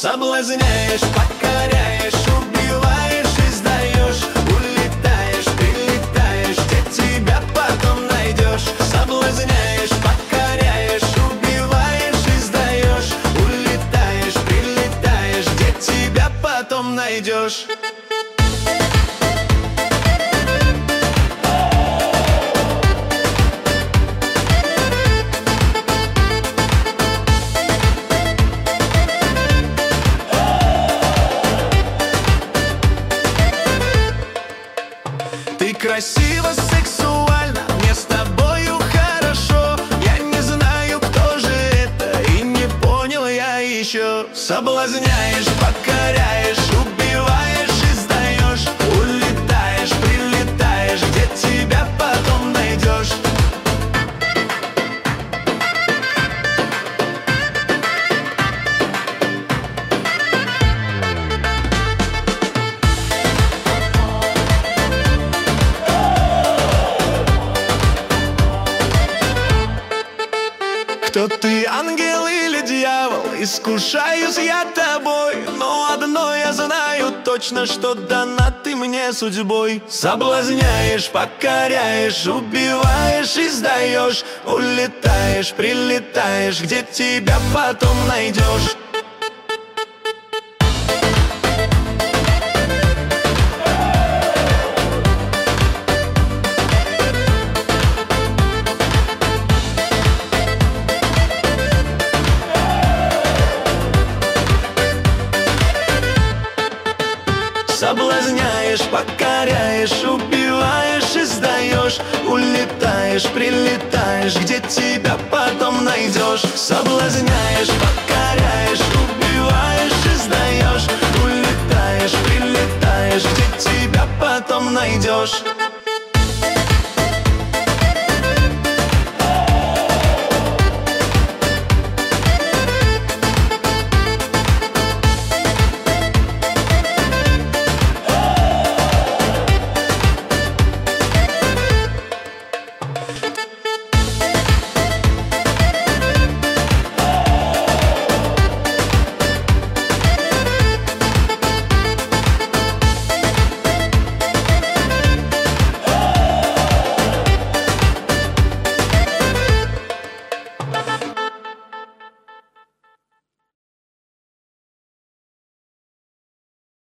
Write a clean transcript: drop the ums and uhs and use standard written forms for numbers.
Соблазняешь, покоряешь, убиваешь и сдаешь. Улетаешь, прилетаешь, где тебя потом найдешь. Соблазняешь, покоряешь, убиваешь и сдаешь. Улетаешь, прилетаешь, где тебя потом найдешь. Ты красиво, сексуально, мне с тобою хорошо. Я не знаю, кто же это, и не понял я еще. Соблазняешь, покоряешь, убиваешь и сдаешь. Улетаешь, прилетаешь, где тебя потом найдешь. Кто ты, ангел или дьявол, искушаюсь я тобой. Но одно я знаю точно, что дана ты мне судьбой. Соблазняешь, покоряешь, убиваешь и сдаешь. Улетаешь, прилетаешь, где тебя потом найдешь. Соблазняешь, покоряешь, убиваешь и сдаешь. Улетаешь, прилетаешь, где тебя потом найдешь. Соблазняешь, покоряешь, убиваешь и сдаешь. Улетаешь, прилетаешь, где тебя потом найдешь.